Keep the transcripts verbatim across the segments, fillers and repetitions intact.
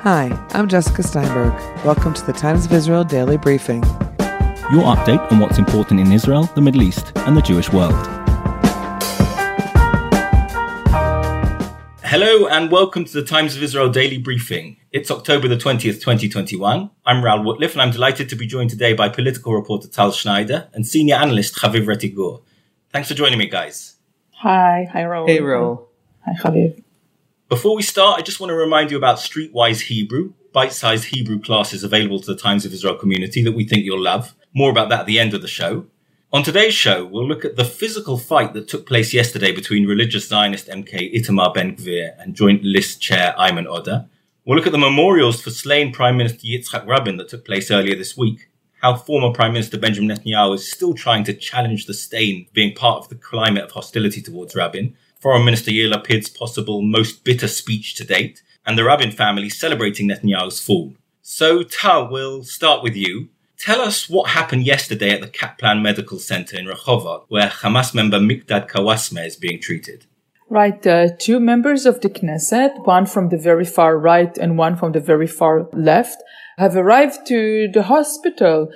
Hi, I'm Jessica Steinberg. Welcome to the Times of Israel Daily Briefing. Your update on what's important in Israel, the Middle East, and the Jewish world. Hello and welcome to the Times of Israel Daily Briefing. It's October the twentieth, twenty twenty-one. I'm Raoul Woodliff and I'm delighted to be joined today by political reporter Tal Schneider and senior analyst Chaviv Rettig-Gur. Thanks for joining me, guys. Hi. Hi, Raoul. Hey, Raoul. Hi, Chaviv. Before we start, I just want to remind you about Streetwise Hebrew, bite-sized Hebrew classes available to the Times of Israel community that we think you'll love. More about that at the end of the show. On today's show, we'll look at the physical fight that took place yesterday between religious Zionist M K Itamar Ben-Gvir and Joint List Chair Ayman Odeh. We'll look at the memorials for slain Prime Minister Yitzhak Rabin that took place earlier this week, how former Prime Minister Benjamin Netanyahu is still trying to challenge the stain being part of the climate of hostility towards Rabin, Foreign Minister Yair Lapid's possible most bitter speech to date, and the Rabin family celebrating Netanyahu's fall. So, Tal, we'll start with you. Tell us what happened yesterday at the Kaplan Medical Center in Rehovot, where Hamas member Mikdad Kawasme is being treated. Right, uh, two members of the Knesset, one from the very far right and one from the very far left, have arrived to the hospital.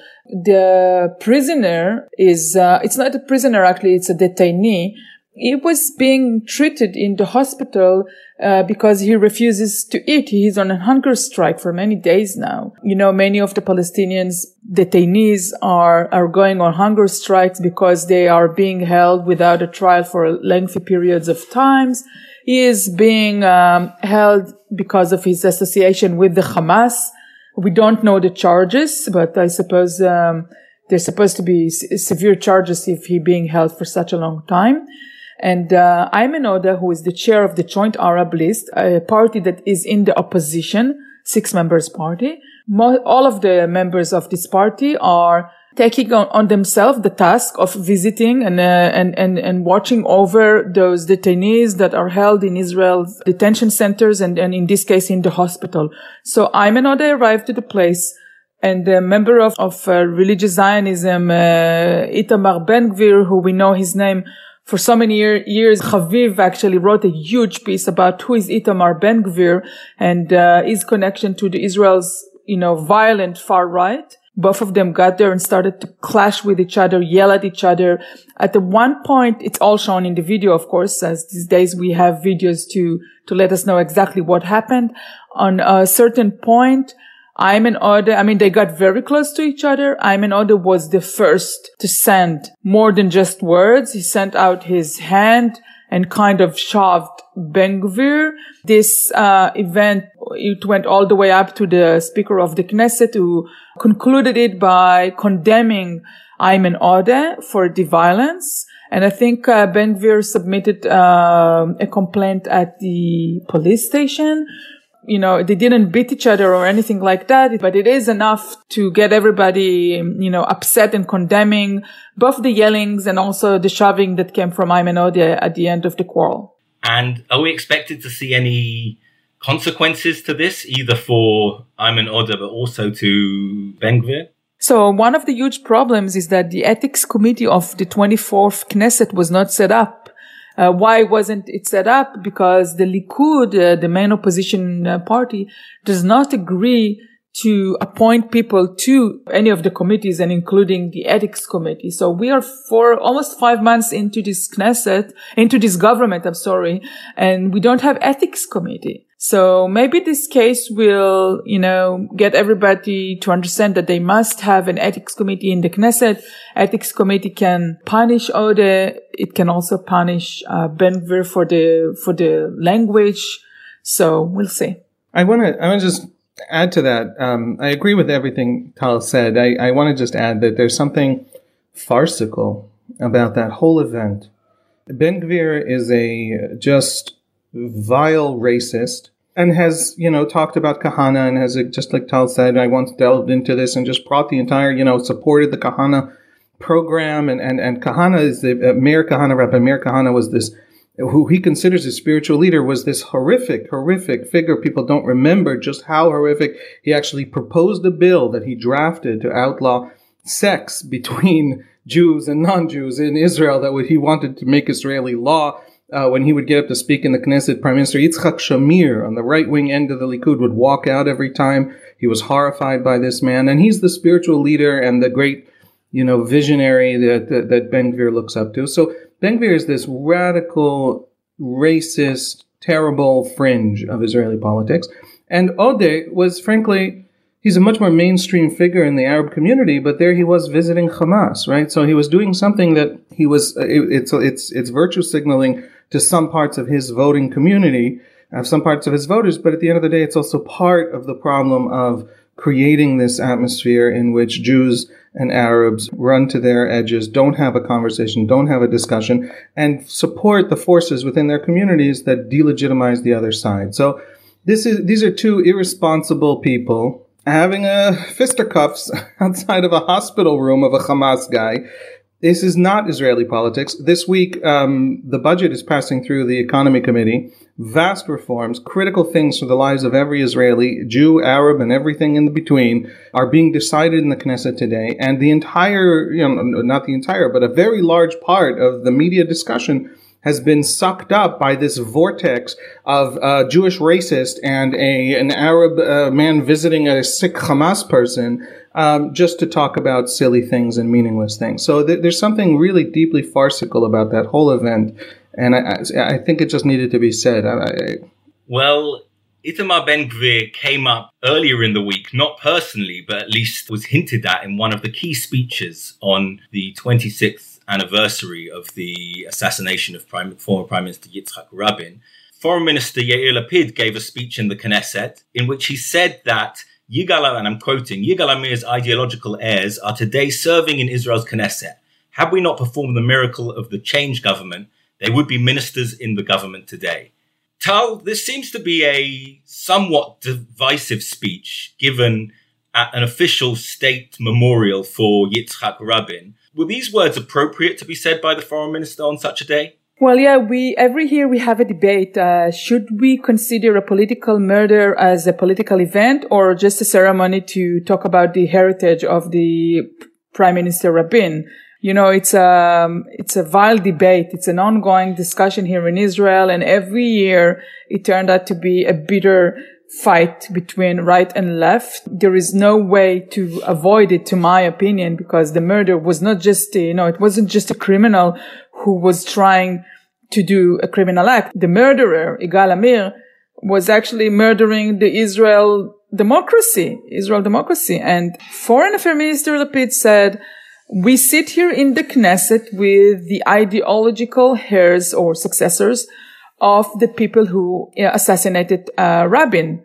The prisoner is, uh, it's not a prisoner actually, it's a detainee. He was being treated in the hospital uh, because he refuses to eat. He's on a hunger strike for many days now. You know, many of the Palestinians, detainees, are, are going on hunger strikes because they are being held without a trial for lengthy periods of times. He is being um, held because of his association with the Hamas. We don't know the charges, but I suppose um, there's supposed to be s- severe charges if he being held for such a long time. And uh, Ayman Odeh, who is the chair of the Joint Arab List, a party that is in the opposition, six members party. Mo- all of the members of this party are taking on, on themselves the task of visiting and, uh, and and and watching over those detainees that are held in Israel's detention centers and, and in this case in the hospital. So Ayman Odeh arrived to the place, and a member of, of uh, religious Zionism, uh, Itamar Ben-Gvir, who we know his name for so many year, years, Chaviv actually wrote a huge piece about who is Itamar Ben-Gvir and uh, his connection to the Israel's, you know, violent far right. Both of them got there and started to clash with each other, yell at each other. At the one point, it's all shown in the video, of course, as these days we have videos to, to let us know exactly what happened. On a certain point, Ayman Odeh, I mean, they got very close to each other. Ayman Odeh was the first to send more than just words. He sent out his hand and kind of shoved Ben-Gvir. This uh, event, it went all the way up to the Speaker of the Knesset, who concluded it by condemning Ayman Odeh for the violence. And I think uh, Ben-Gvir submitted uh, a complaint at the police station. You know, they didn't beat each other or anything like that, but it is enough to get everybody, you know, upset and condemning both the yellings and also the shoving that came from Ayman Odeh at the end of the quarrel. And are we expected to see any consequences to this, either for Ayman Odeh but also to Ben-Gvir? So one of the huge problems is that the ethics committee of the twenty-fourth Knesset was not set up. Uh, why wasn't it set up? Because the Likud, uh, the main opposition uh, party, does not agree to appoint people to any of the committees and including the ethics committee. So we are for almost five months into this Knesset, into this government, I'm sorry, and we don't have ethics committee. So maybe this case will, you know, get everybody to understand that they must have an ethics committee in the Knesset. Ethics committee can punish Odeh. It can also punish uh, Ben-Gvir for the for the language. So we'll see. I want to I want to just add to that. Um, I agree with everything Tal said. I, I want to just add that there's something farcical about that whole event. Ben-Gvir is a just vile racist and has, you know, talked about Kahana and has, just like Tal said, I once delved into this and just brought the entire, you know, supported the Kahana program. And, and, and Kahana is the, uh, Meir Kahana, Rabbi Meir Kahana was this, who he considers a spiritual leader, was this horrific, horrific figure. People don't remember just how horrific. He actually proposed a bill that he drafted to outlaw sex between Jews and non-Jews in Israel, that he wanted to make Israeli law. Uh, when he would get up to speak in the Knesset, Prime Minister Yitzchak Shamir on the right-wing end of the Likud would walk out every time. He was horrified by this man. And he's the spiritual leader and the great, you know, visionary that, that, that Ben-Gvir looks up to. So Ben-Gvir is this radical, racist, terrible fringe of Israeli politics. And Odeh was, frankly, he's a much more mainstream figure in the Arab community, but there he was visiting Hamas, right? So he was doing something that he was, it, it's, it's, it's virtue signaling to some parts of his voting community, uh, some parts of his voters, but at the end of the day, it's also part of the problem of creating this atmosphere in which Jews and Arabs run to their edges, don't have a conversation, don't have a discussion, and support the forces within their communities that delegitimize the other side. So this is, these are two irresponsible people having a fisticuffs outside of a hospital room of a Hamas guy. This is not Israeli politics. This week, um, the budget is passing through the Economy Committee. Vast reforms, critical things for the lives of every Israeli, Jew, Arab, and everything in between are being decided in the Knesset today. And the entire, you know, not the entire, but a very large part of the media discussion has been sucked up by this vortex of a Jewish racist and a an Arab uh, man visiting a sick Hamas person um, just to talk about silly things and meaningless things. So th- there's something really deeply farcical about that whole event, and I, I, I think it just needed to be said. I, I, well, Itamar Ben-Gvir came up earlier in the week, not personally, but at least was hinted at in one of the key speeches on the twenty-sixth anniversary of the assassination of Prime, former Prime Minister Yitzhak Rabin. Foreign Minister Yair Lapid gave a speech in the Knesset in which he said that Yigal, and I'm quoting, Yigal Amir's ideological heirs are today serving in Israel's Knesset. Had we not performed the miracle of the change government, they would be ministers in the government today. Tal, this seems to be a somewhat divisive speech given at an official state memorial for Yitzhak Rabin. Were these words appropriate to be said by the foreign minister on such a day? Well, yeah, we every year we have a debate. Uh, should we consider a political murder as a political event or just a ceremony to talk about the heritage of the Prime Minister Rabin? You know, it's a, it's a vile debate. It's an ongoing discussion here in Israel. And every year it turned out to be a bitter fight between right and left. There is no way to avoid it, to my opinion, because the murder was not just, you know, it wasn't just a criminal who was trying to do a criminal act. The murderer, Yigal Amir, was actually murdering the Israel democracy, Israel democracy. And Foreign Affairs Minister Lapid said, we sit here in the Knesset with the ideological heirs or successors of the people who assassinated uh, Rabin.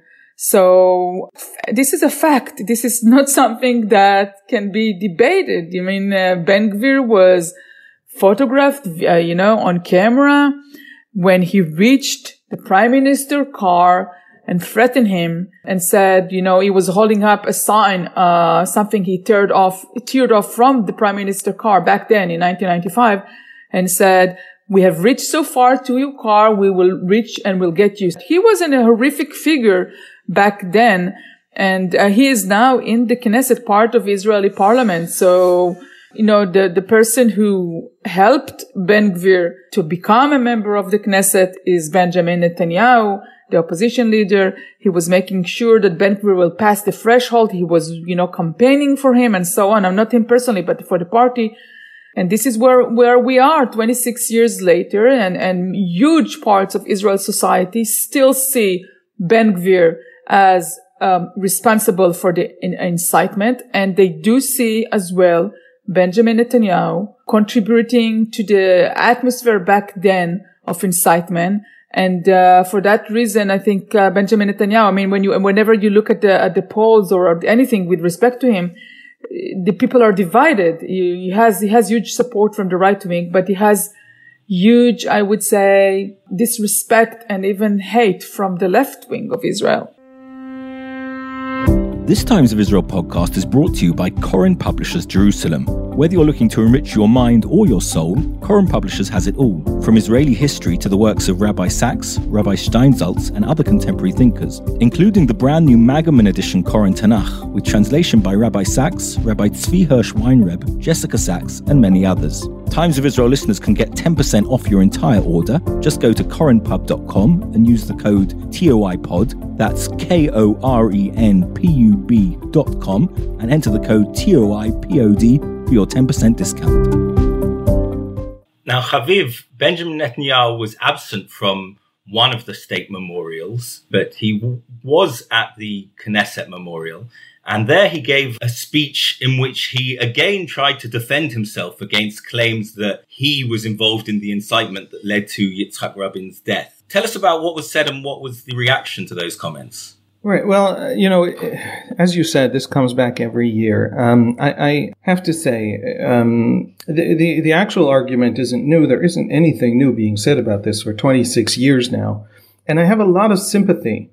So this is a fact. This is not something that can be debated. I mean, uh, Ben-Gvir was photographed, uh, you know, on camera when he reached the prime minister car and threatened him and said, you know, he was holding up a sign, uh, something he teared off, teared off from the prime minister car back then in nineteen ninety-five and said, we have reached so far to your car, we will reach and we'll get you. He was a horrific figure back then, and uh, he is now in the Knesset, part of Israeli parliament. So, you know, the, the person who helped Ben-Gvir to become a member of the Knesset is Benjamin Netanyahu, the opposition leader. He was making sure that Ben-Gvir will pass the threshold. He was, you know, campaigning for him and so on. I'm not him personally, but for the party. And this is where, where we are twenty-six years later, and, and huge parts of Israel's society still see Ben-Gvir as um, responsible for the in, incitement. And they do see as well Benjamin Netanyahu contributing to the atmosphere back then of incitement. And uh, for that reason, I think uh, Benjamin Netanyahu, I mean, when you, whenever you look at the, at the polls or anything with respect to him, the people are divided. He has, he has huge support from the right wing, but he has huge, I would say, disrespect and even hate from the left wing of Israel. This Times of Israel podcast is brought to you by Koren Publishers Jerusalem. Whether you're looking to enrich your mind or your soul, Koren Publishers has it all, from Israeli history to the works of Rabbi Sacks, Rabbi Steinsaltz, and other contemporary thinkers, including the brand new Magaman edition Koren Tanakh, with translation by Rabbi Sacks, Rabbi Tzvi Hirsch Weinreb, Jessica Sacks, and many others. Times of Israel listeners can get ten percent off your entire order. Just go to koren pub dot com and use the code T O I Pod, that's K O R E N P U B dot com, and enter the code T O I P O D for your ten percent discount. Now, Chaviv, Benjamin Netanyahu was absent from one of the state memorials, but he w- was at the Knesset memorial. And there he gave a speech in which he again tried to defend himself against claims that he was involved in the incitement that led to Yitzhak Rabin's death. Tell us about what was said and what was the reaction to those comments. Right. Well, uh, you know, as you said, this comes back every year. Um, I, I have to say, um, the, the the actual argument isn't new. There isn't anything new being said about this for twenty-six years now. And I have a lot of sympathy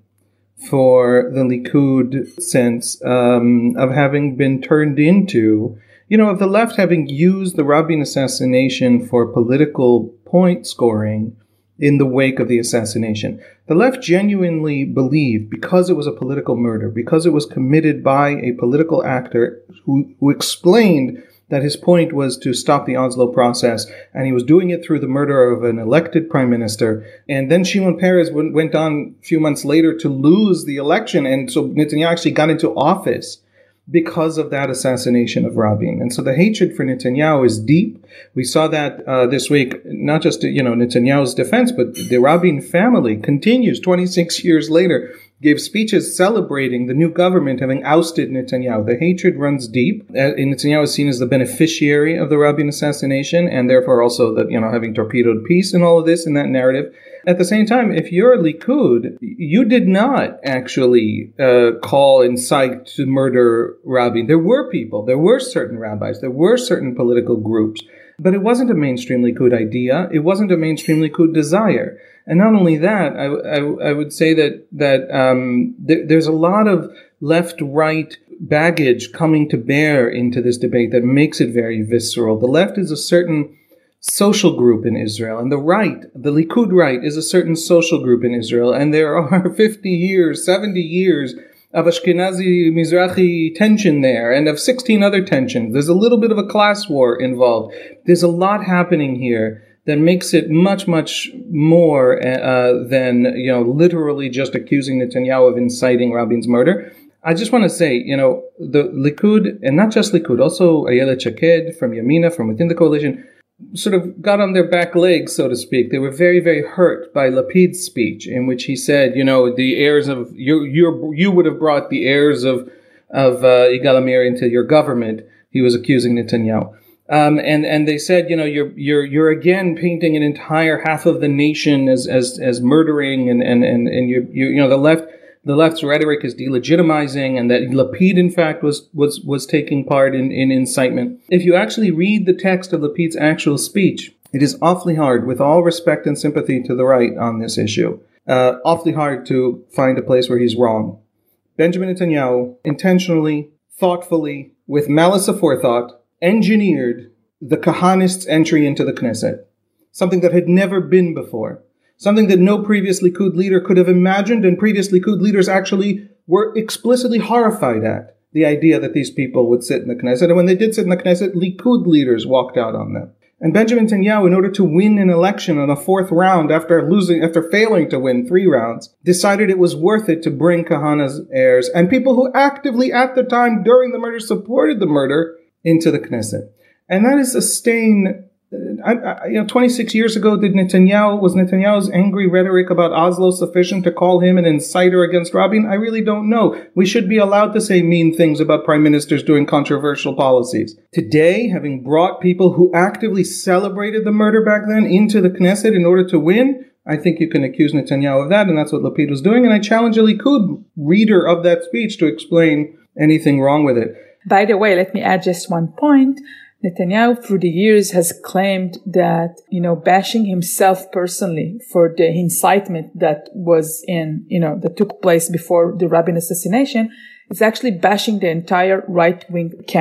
for the Likud sense um, of having been turned into, you know, of the left having used the Rabin assassination for political point scoring in the wake of the assassination. The left genuinely believed, because it was a political murder, because it was committed by a political actor who, who explained that his point was to stop the Oslo process, and he was doing it through the murder of an elected prime minister. And then Shimon Peres went, went on a few months later to lose the election, and so Netanyahu actually got into office because of that assassination of Rabin. And so the hatred for Netanyahu is deep. We saw that uh, this week, not just, you know, Netanyahu's defense, but the Rabin family continues twenty-six years later, gave speeches celebrating the new government having ousted Netanyahu. The hatred runs deep. Uh, Netanyahu is seen as the beneficiary of the Rabin assassination, and therefore also that, you know, having torpedoed peace and all of this in that narrative. At the same time, if you're Likud, you did not actually uh, call, incite to murder Rabin. There were people, there were certain rabbis, there were certain political groups, but it wasn't a mainstream Likud idea. It wasn't a mainstream Likud desire. And not only that, I, I, I would say that that um, th- there's a lot of left-right baggage coming to bear into this debate that makes it very visceral. The left is a certain social group in Israel, and the right, the Likud right, is a certain social group in Israel, and there are fifty years, seventy years of Ashkenazi Mizrahi tension there, and of sixteen other tensions. There's a little bit of a class war involved. There's a lot happening here that makes it much, much more uh, than, you know, literally just accusing Netanyahu of inciting Rabin's murder. I just want to say, you know, the Likud, and not just Likud, also Ayelet Shaked from Yamina, from within the coalition, sort of got on their back legs, so to speak. They were very, very hurt by Lapid's speech, in which he said, you know, the heirs of, you you you would have brought the heirs of, of uh, Yigal Amir into your government. He was accusing Netanyahu. Um, and, and they said, you know, you're, you're, you're again painting an entire half of the nation as, as, as murdering, and, and, and, and you, you, you know, the left, the left's rhetoric is delegitimizing, and that Lapid, in fact, was, was, was taking part in, in incitement. If you actually read the text of Lapid's actual speech, it is awfully hard, with all respect and sympathy to the right on this issue, uh, awfully hard to find a place where he's wrong. Benjamin Netanyahu intentionally, thoughtfully, with malice aforethought, engineered the Kahanists' entry into the Knesset, something that had never been before, something that no previous Likud leader could have imagined, and previous Likud leaders actually were explicitly horrified at the idea that these people would sit in the Knesset. And when they did sit in the Knesset, Likud leaders walked out on them. And Benjamin Netanyahu, in order to win an election on a fourth round after losing, after failing to win three rounds, decided it was worth it to bring Kahana's heirs and people who actively at the time during the murder supported the murder into the Knesset. And that is a stain. I, I, you know, twenty-six years ago, did Netanyahu, was Netanyahu's angry rhetoric about Oslo sufficient to call him an inciter against Rabin? I really don't know. We should be allowed to say mean things about prime ministers doing controversial policies. Today, having brought people who actively celebrated the murder back then into the Knesset in order to win, I think you can accuse Netanyahu of that, and that's what Lapid was doing. And I challenge a Likud reader of that speech to explain anything wrong with it. By the way, let me add just one point. Netanyahu, through the years, has claimed that, you know, bashing himself personally for the incitement that was in, you know, that took place before the Rabin assassination is actually bashing the entire right-wing camp.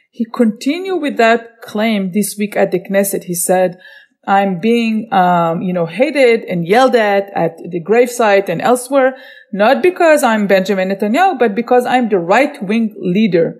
He continued with that claim this week at the Knesset. He said, I'm being, um, you know, hated and yelled at at the gravesite and elsewhere, not because I'm Benjamin Netanyahu, but because I'm the right-wing leader.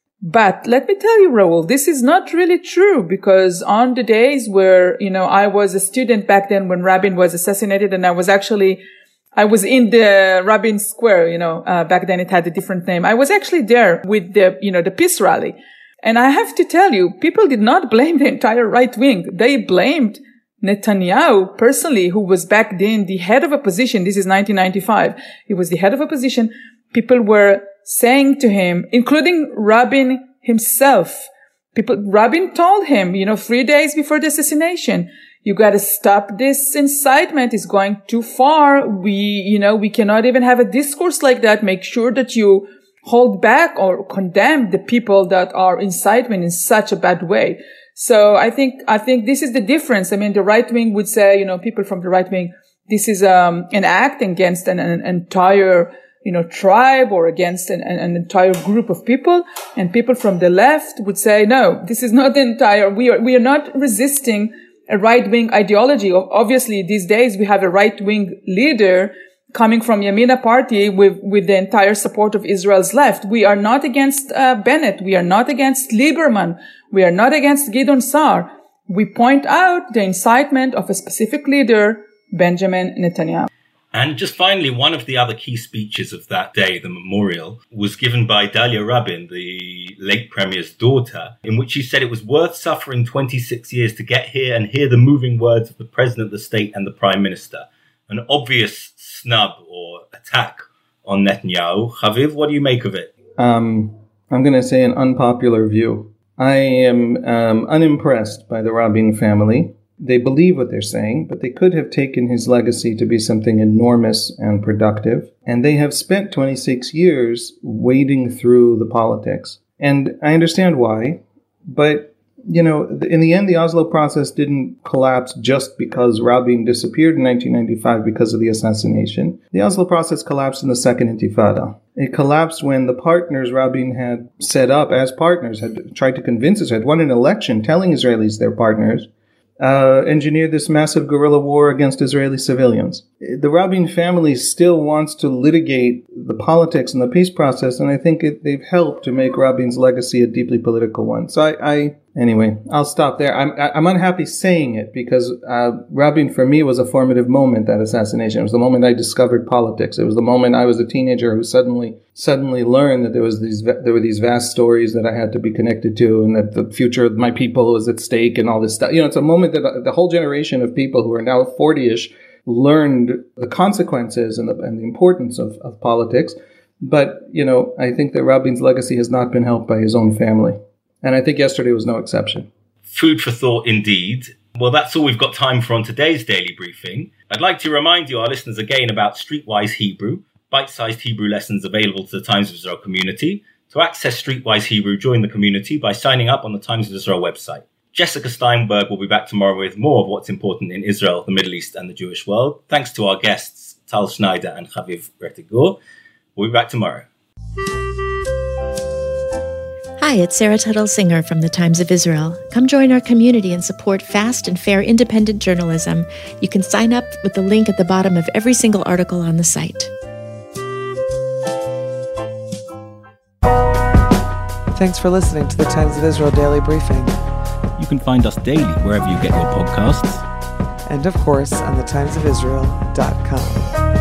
But let me tell you, Raul, this is not really true, because on the days where, you know, I was a student back then when Rabin was assassinated, and I was actually, I was in the Rabin Square, you know, uh, back then it had a different name. I was actually there with the, you know, the peace rally. And I have to tell you, people did not blame the entire right wing. They blamed Netanyahu personally, who was back then the head of opposition. This is nineteen ninety-five. He was the head of opposition. People were saying to him, including Rabin himself, people, Rabin told him, you know, three days before the assassination, you got to stop this incitement. It's going too far. We, you know, we cannot even have a discourse like that. Make sure that you hold back or condemn the people that are incitement in such a bad way. So I think, I think this is the difference. I mean, the right wing would say, you know, people from the right wing, this is, um, an act against an, an entire, you know, tribe or against an, an entire group of people. And people from the left would say, no, this is not the entire, we are, we are not resisting a right wing ideology. Obviously, these days we have a right wing leader coming from Yamina party with, with the entire support of Israel's left. We are not against uh, Bennett. We are not against Lieberman. We are not against Gideon Sa'ar. We point out the incitement of a specific leader, Benjamin Netanyahu. And just finally, one of the other key speeches of that day, the memorial, was given by Dalia Rabin, the late premier's daughter, in which she said it was worth suffering twenty-six years to get here and hear the moving words of the president of the state and the prime minister. An obvious snub or attack on Netanyahu. Haviv, what do you make of it? Um, I'm going to say an unpopular view. I am um, unimpressed by the Rabin family. They believe what they're saying, but they could have taken his legacy to be something enormous and productive. And they have spent twenty-six years wading through the politics. And I understand why, but you know, in the end, the Oslo process didn't collapse just because Rabin disappeared in nineteen ninety-five because of the assassination. The Oslo process collapsed in the Second Intifada. It collapsed when the partners Rabin had set up as partners, had tried to convince us, had won an election telling Israelis they're partners, uh, engineered this massive guerrilla war against Israeli civilians. The Rabin family still wants to litigate the politics and the peace process, and I think it, they've helped to make Rabin's legacy a deeply political one. So I, I anyway, I'll stop there. I'm, I'm unhappy saying it because uh, Rabin for me was a formative moment, that assassination. It was the moment I discovered politics. It was the moment I was a teenager who suddenly suddenly learned that there was these there were these vast stories that I had to be connected to, and that the future of my people was at stake, and all this stuff. You know, it's a moment that the whole generation of people who are now forty-ish learned the consequences and the, and the importance of, of politics. But, you know, I think that Rabin's legacy has not been helped by his own family. And I think yesterday was no exception. Food for thought indeed. Well, that's all we've got time for on today's Daily Briefing. I'd like to remind you, our listeners, again about Streetwise Hebrew, bite-sized Hebrew lessons available to the Times of Israel community. To access Streetwise Hebrew, join the community by signing up on the Times of Israel website. Jessica Steinberg will be back tomorrow with more of what's important in Israel, the Middle East and the Jewish world. Thanks to our guests, Tal Schneider and Haviv Rettig-Gur. We'll be back tomorrow. Hi, it's Sarah Tuttle Singer from the Times of Israel. Come join our community and support fast and fair independent journalism. You can sign up with the link at the bottom of every single article on the site. Thanks for listening to the Times of Israel Daily Briefing. You can find us daily wherever you get your podcasts. And of course, on the times of israel dot com.